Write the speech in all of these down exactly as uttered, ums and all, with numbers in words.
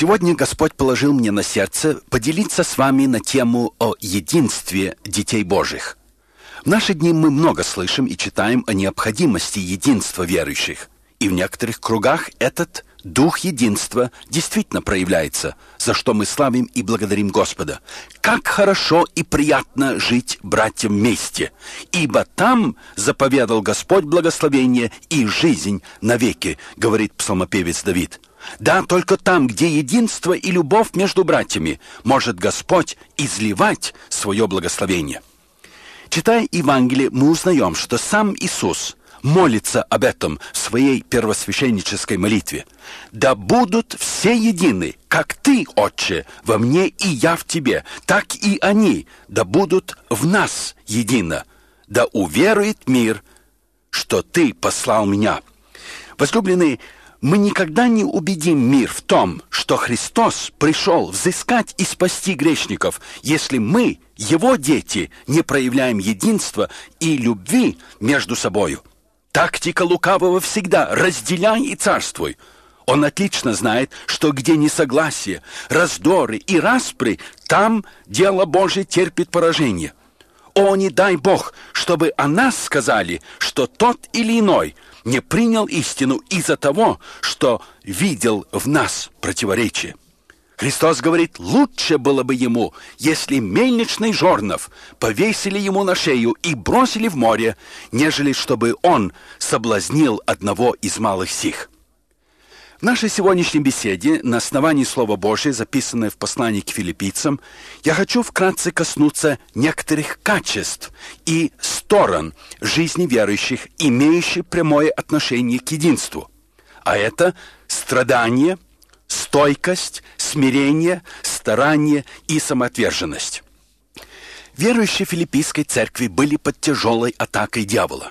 Сегодня Господь положил мне на сердце поделиться с вами на тему о единстве детей Божьих. В наши дни мы много слышим и читаем о необходимости единства верующих. И в некоторых кругах этот дух единства действительно проявляется, за что мы славим и благодарим Господа. Как хорошо и приятно жить братьям вместе, ибо там заповедал Господь благословение и жизнь навеки, говорит псалмопевец Давид. Да, только там, где единство и любовь между братьями, может Господь изливать свое благословение. Читая Евангелие, мы узнаем, что сам Иисус молится об этом в своей первосвященнической молитве. «Да будут все едины, как Ты, Отче, во мне и я в Тебе, так и они, да будут в нас едино. Да уверует мир, что Ты послал меня». Возлюбленные, мы никогда не убедим мир в том, что Христос пришел взыскать и спасти грешников, если мы, Его дети, не проявляем единства и любви между собою. Тактика лукавого всегда «разделяй и царствуй». Он отлично знает, что где несогласие, раздоры и распри, там дело Божие терпит поражение. О, не дай Бог, чтобы о нас сказали, что тот или иной не принял истину из-за того, что видел в нас противоречие. Христос говорит, лучше было бы ему, если мельничный жорнов повесили ему на шею и бросили в море, нежели чтобы он соблазнил одного из малых сих. В нашей сегодняшней беседе на основании Слова Божия, записанное в послании к филиппийцам, я хочу вкратце коснуться некоторых качеств и сторон жизни верующих, имеющих прямое отношение к единству. А это страдание, стойкость, смирение, старание и самоотверженность. Верующие филиппийской церкви были под тяжелой атакой дьявола.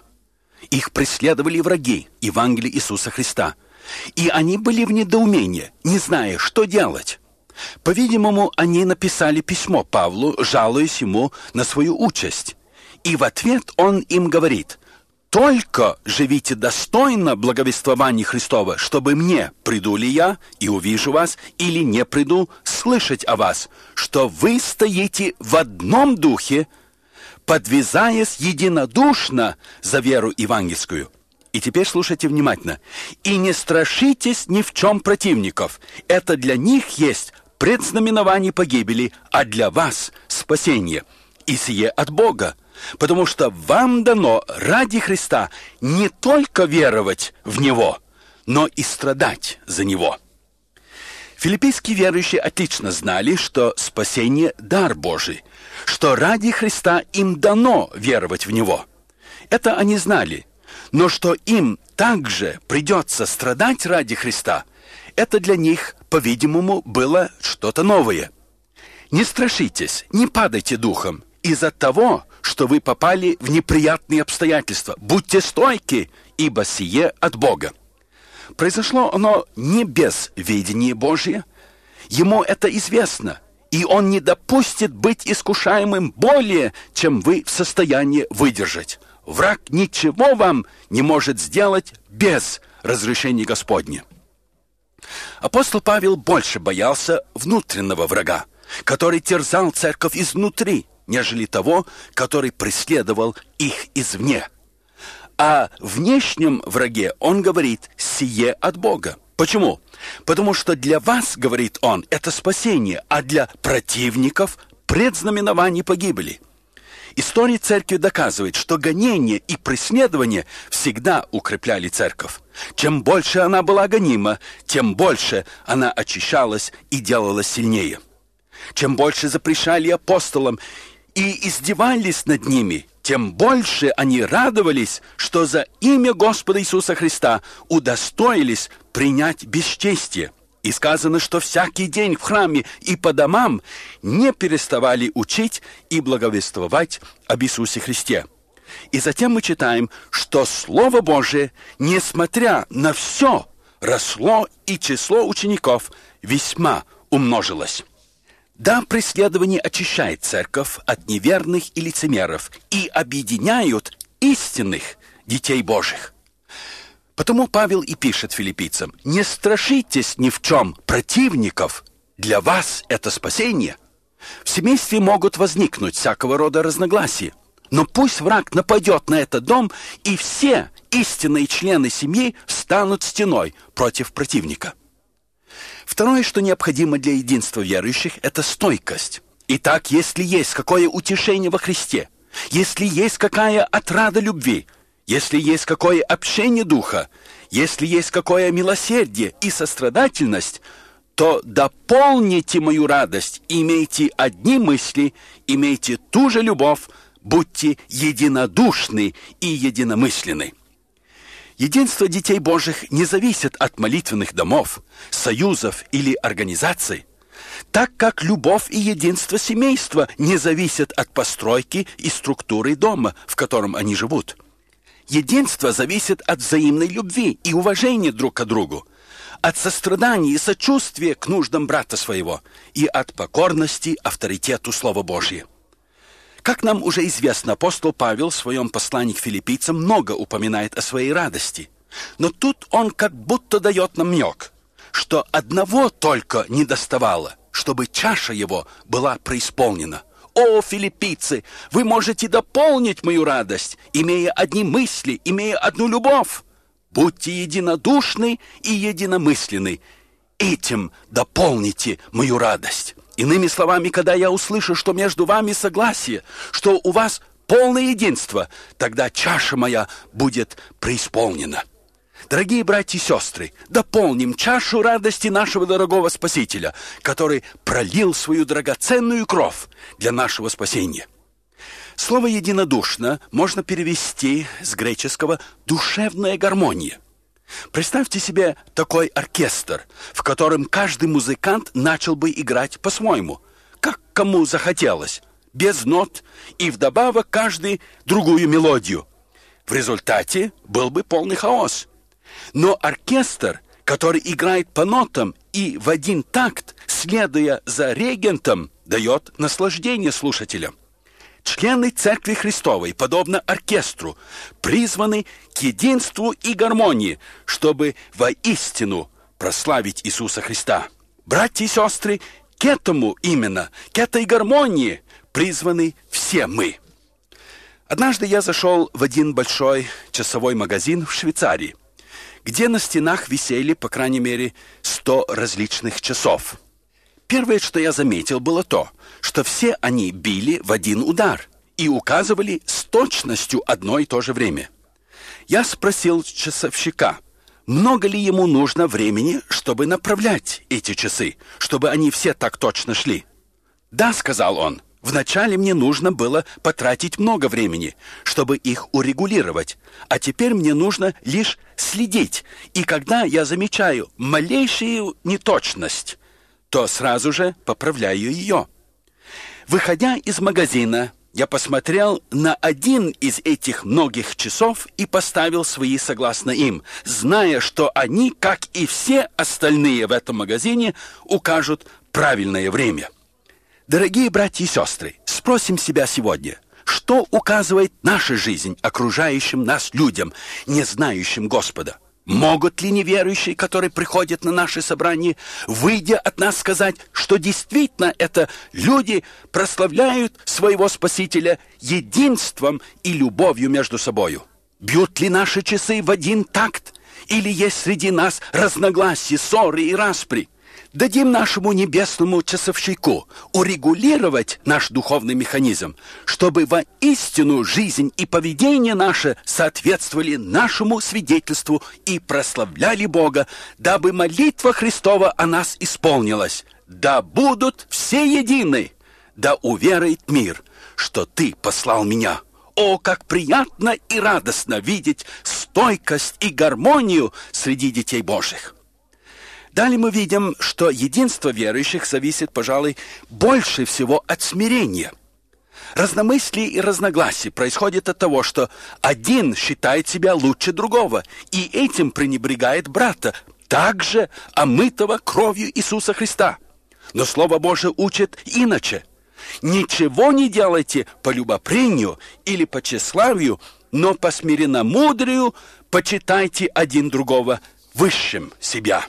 Их преследовали враги Евангелия Иисуса Христа. И они были в недоумении, не зная, что делать. По-видимому, они написали письмо Павлу, жалуясь ему на свою участь. И в ответ он им говорит: «Только живите достойно благовествования Христова, чтобы мне, приду ли я и увижу вас, или не приду, слышать о вас, что вы стоите в одном духе, подвязаясь единодушно за веру евангельскую». И теперь слушайте внимательно. «И не страшитесь ни в чем противников. Это для них есть предзнаменование погибели, а для вас спасение. И сие от Бога. Потому что вам дано ради Христа не только веровать в Него, но и страдать за Него». Филиппийские верующие отлично знали, что спасение – дар Божий, что ради Христа им дано веровать в Него. Это они знали. Но что им также придется страдать ради Христа, это для них, по-видимому, было что-то новое. Не страшитесь, не падайте духом из-за того, что вы попали в неприятные обстоятельства. Будьте стойки, ибо сие от Бога. Произошло оно не без ведения Божия. Ему это известно, и Он не допустит быть искушаемым более, чем вы в состоянии выдержать. Враг ничего вам не может сделать без разрешения Господня. Апостол Павел больше боялся внутреннего врага, который терзал церковь изнутри, нежели того, который преследовал их извне. О внешнем враге он говорит «сие от Бога». Почему? Потому что для вас, говорит он, это спасение, а для противников предзнаменование погибели. История церкви доказывает, что гонения и преследования всегда укрепляли церковь. Чем больше она была гонима, тем больше она очищалась и делалась сильнее. Чем больше запрещали апостолам и издевались над ними, тем больше они радовались, что за имя Господа Иисуса Христа удостоились принять бесчестие. И сказано, что всякий день в храме и по домам не переставали учить и благовествовать об Иисусе Христе. И затем мы читаем, что Слово Божие, несмотря на все, росло, и число учеников весьма умножилось. Да, преследование очищает церковь от неверных и лицемеров и объединяют истинных детей Божьих. Потому Павел и пишет филиппийцам: «Не страшитесь ни в чем противников, для вас это спасение». В семействе могут возникнуть всякого рода разногласия, но пусть враг нападет на этот дом, и все истинные члены семьи встанут стеной против противника. Второе, что необходимо для единства верующих, это стойкость. Итак, если есть какое утешение во Христе, если есть какая отрада любви, если есть какое общение духа, если есть какое милосердие и сострадательность, то дополните мою радость, имейте одни мысли, имейте ту же любовь, будьте единодушны и единомысленны. Единство детей Божьих не зависит от молитвенных домов, союзов или организаций, так как любовь и единство семейства не зависят от постройки и структуры дома, в котором они живут. Единство зависит от взаимной любви и уважения друг к другу, от сострадания и сочувствия к нуждам брата своего и от покорности авторитету Слова Божьего. Как нам уже известно, апостол Павел в своем послании к филиппийцам много упоминает о своей радости. Но тут он как будто дает намек, что одного только недоставало, чтобы чаша его была преисполнена. «О, филиппийцы, вы можете дополнить мою радость, имея одни мысли, имея одну любовь. Будьте единодушны и единомысленны. Этим дополните мою радость». Иными словами, когда я услышу, что между вами согласие, что у вас полное единство, тогда чаша моя будет преисполнена. Дорогие братья и сестры, дополним чашу радости нашего дорогого Спасителя, который пролил свою драгоценную кровь для нашего спасения. Слово «единодушно» можно перевести с греческого «душевная гармония». Представьте себе такой оркестр, в котором каждый музыкант начал бы играть по-своему, как кому захотелось, без нот, и вдобавок каждый другую мелодию. В результате был бы полный хаос. Но оркестр, который играет по нотам и в один такт, следуя за регентом, дает наслаждение слушателям. Члены Церкви Христовой, подобно оркестру, призваны к единству и гармонии, чтобы воистину прославить Иисуса Христа. Братья и сестры, к этому именно, к этой гармонии призваны все мы. Однажды я зашел в один большой часовой магазин в Швейцарии, где на стенах висели, по крайней мере, сто различных часов. Первое, что я заметил, было то, что все они били в один удар и указывали с точностью одно и то же время. Я спросил часовщика, много ли ему нужно времени, чтобы направлять эти часы, чтобы они все так точно шли. «Да», — сказал он, — «вначале мне нужно было потратить много времени, чтобы их урегулировать, а теперь мне нужно лишь следить, и когда я замечаю малейшую неточность, то сразу же поправляю ее». Выходя из магазина, я посмотрел на один из этих многих часов и поставил свои согласно им, зная, что они, как и все остальные в этом магазине, укажут правильное время. Дорогие братья и сестры, спросим себя сегодня, что указывает наша жизнь окружающим нас людям, не знающим Господа? Могут ли неверующие, которые приходят на наши собрания, выйдя от нас, сказать, что действительно это люди прославляют своего Спасителя единством и любовью между собою? Бьют ли наши часы в один такт? Или есть среди нас разногласия, ссоры и распри? Дадим нашему небесному часовщику урегулировать наш духовный механизм, чтобы воистину жизнь и поведение наше соответствовали нашему свидетельству и прославляли Бога, дабы молитва Христова о нас исполнилась. Да будут все едины, да уверует мир, что Ты послал меня. О, как приятно и радостно видеть стойкость и гармонию среди детей Божьих! Далее мы видим, что единство верующих зависит, пожалуй, больше всего от смирения. Разномыслие и разногласия происходят от того, что один считает себя лучше другого и этим пренебрегает брата, также омытого кровью Иисуса Христа. Но Слово Божие учит иначе. Ничего не делайте по любопрению или по тщеславию, но по смиренномудрию почитайте один другого высшим себя.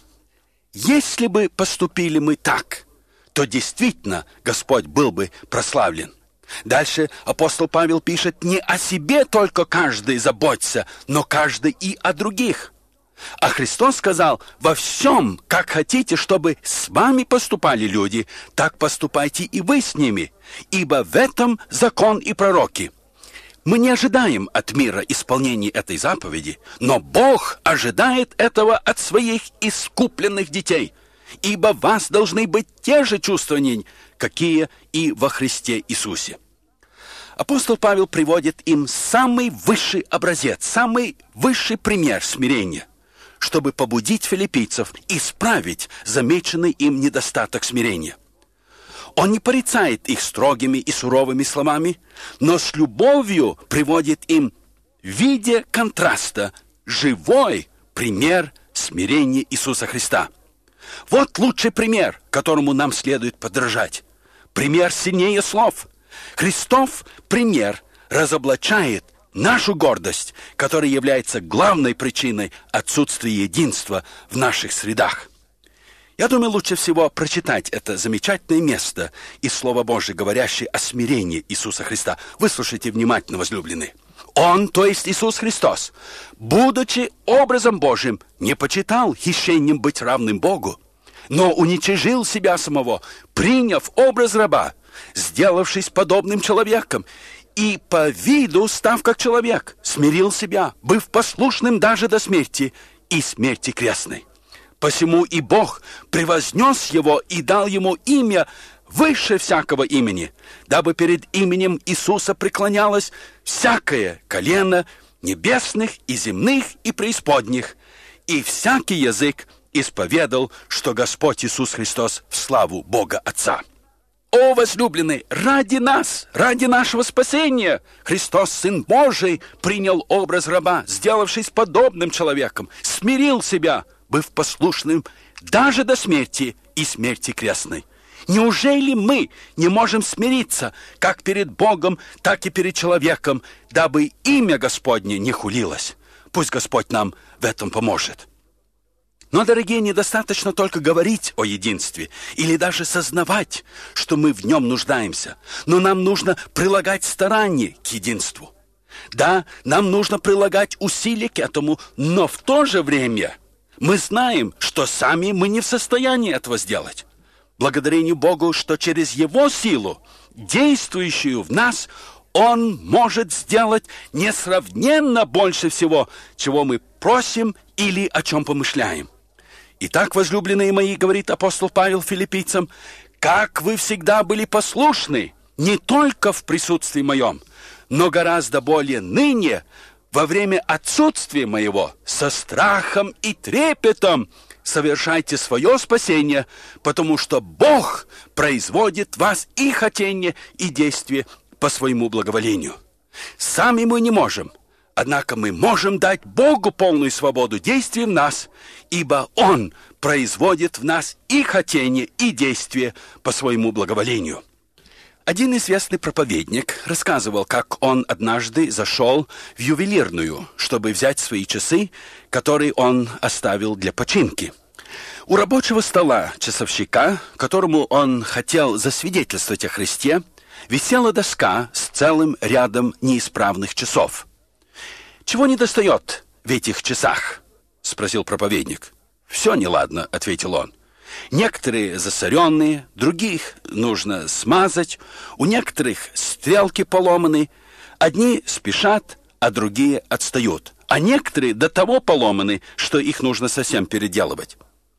Если бы поступили мы так, то действительно Господь был бы прославлен. Дальше апостол Павел пишет: не о себе только каждый заботится, но каждый и о других. А Христос сказал: во всем, как хотите, чтобы с вами поступали люди, так поступайте и вы с ними, ибо в этом закон и пророки. Мы не ожидаем от мира исполнения этой заповеди, но Бог ожидает этого от своих искупленных детей, ибо в вас должны быть те же чувствования, какие и во Христе Иисусе. Апостол Павел приводит им самый высший образец, самый высший пример смирения, чтобы побудить филиппийцев исправить замеченный им недостаток смирения. Он не порицает их строгими и суровыми словами, но с любовью приводит им в виде контраста живой пример смирения Иисуса Христа. Вот лучший пример, которому нам следует подражать. Пример сильнее слов. Христов пример разоблачает нашу гордость, которая является главной причиной отсутствия единства в наших средах. Я думаю, лучше всего прочитать это замечательное место из Слова Божьего, говорящее о смирении Иисуса Христа. Выслушайте внимательно, возлюбленные. Он, то есть Иисус Христос, будучи образом Божьим, не почитал хищением быть равным Богу, но уничижил себя самого, приняв образ раба, сделавшись подобным человеком, и по виду, став как человек, смирил себя, быв послушным даже до смерти и смерти крестной. Посему и Бог превознес его и дал ему имя выше всякого имени, дабы перед именем Иисуса преклонялось всякое колено небесных и земных и преисподних, и всякий язык исповедал, что Господь Иисус Христос в славу Бога Отца. О, возлюбленный, ради нас, ради нашего спасения, Христос, Сын Божий, принял образ раба, сделавшись подобным человеком, смирил себя, быв послушным даже до смерти и смерти крестной. Неужели мы не можем смириться как перед Богом, так и перед человеком, дабы имя Господне не хулилось? Пусть Господь нам в этом поможет. Но, дорогие, недостаточно только говорить о единстве или даже сознавать, что мы в нем нуждаемся, но нам нужно прилагать старание к единству. Да, нам нужно прилагать усилия к этому, но в то же время мы знаем, что сами мы не в состоянии этого сделать. Благодарение Богу, что через Его силу, действующую в нас, Он может сделать несравненно больше всего, чего мы просим или о чем помышляем. Итак, возлюбленные мои, говорит апостол Павел филиппийцам, как вы всегда были послушны, не только в присутствии моем, но гораздо более ныне, во время отсутствия моего, со страхом и трепетом совершайте свое спасение, потому что Бог производит в вас и хотение, и действие по своему благоволению. Сами мы не можем, однако мы можем дать Богу полную свободу действий в нас, ибо Он производит в нас и хотение, и действие по своему благоволению. Один известный проповедник рассказывал, как он однажды зашел в ювелирную, чтобы взять свои часы, которые он оставил для починки. У рабочего стола часовщика, которому он хотел засвидетельствовать о Христе, висела доска с целым рядом неисправных часов. «Чего недостает в этих часах?» — спросил проповедник. «Все неладно», — ответил он. «Некоторые засоренные, других нужно смазать, у некоторых стрелки поломаны, одни спешат, а другие отстают, а некоторые до того поломаны, что их нужно совсем переделывать».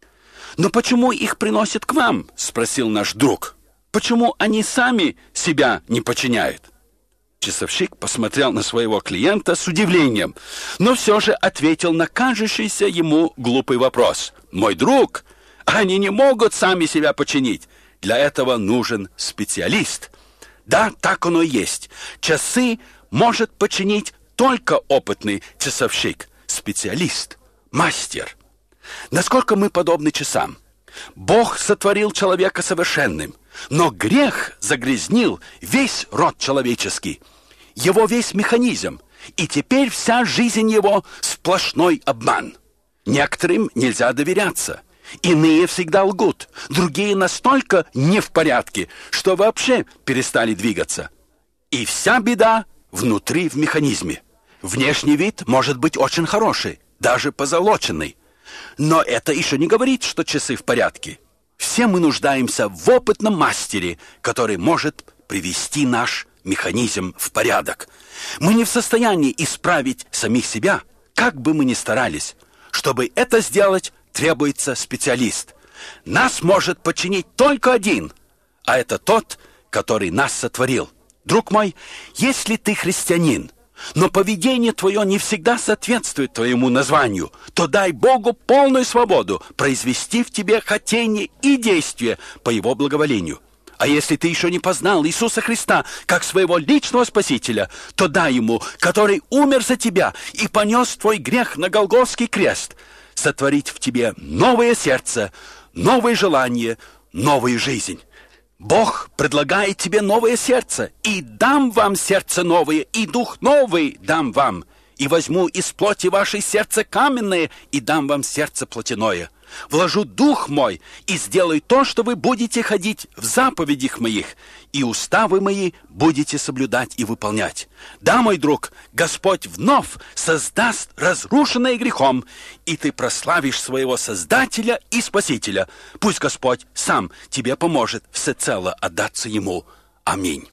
«Но почему их приносят к вам?» — спросил наш друг. «Почему они сами себя не починяют?» Часовщик посмотрел на своего клиента с удивлением, но все же ответил на кажущийся ему глупый вопрос. «Мой друг, они не могут сами себя починить. Для этого нужен специалист». Да, так оно и есть. Часы может починить только опытный часовщик, специалист, мастер. Насколько мы подобны часам? Бог сотворил человека совершенным, но грех загрязнил весь род человеческий, его весь механизм, и теперь вся жизнь его сплошной обман. Некоторым нельзя доверяться. Иные всегда лгут, другие настолько не в порядке, что вообще перестали двигаться. И вся беда внутри в механизме. Внешний вид может быть очень хороший, даже позолоченный. Но это еще не говорит, что часы в порядке. Все мы нуждаемся в опытном мастере, который может привести наш механизм в порядок. Мы не в состоянии исправить самих себя, как бы мы ни старались. Чтобы это сделать, требуется специалист. Нас может подчинить только один, а это тот, который нас сотворил. Друг мой, если ты христианин, но поведение твое не всегда соответствует твоему названию, то дай Богу полную свободу произвести в тебе хотение и действие по Его благоволению. А если ты еще не познал Иисуса Христа как своего личного Спасителя, то дай Ему, который умер за тебя и понес твой грех на Голгофский крест, сотворить в тебе новое сердце, новые желания, новую жизнь. Бог предлагает тебе новое сердце, и дам вам сердце новое, и дух новый дам вам, и возьму из плоти вашей сердце каменное, и дам вам сердце плотяное. Вложу дух мой, и сделаю то, что вы будете ходить в заповедях моих, и уставы мои будете соблюдать и выполнять. Да, мой друг, Господь вновь создаст разрушенное грехом, и ты прославишь своего Создателя и Спасителя. Пусть Господь сам тебе поможет всецело отдаться Ему. Аминь.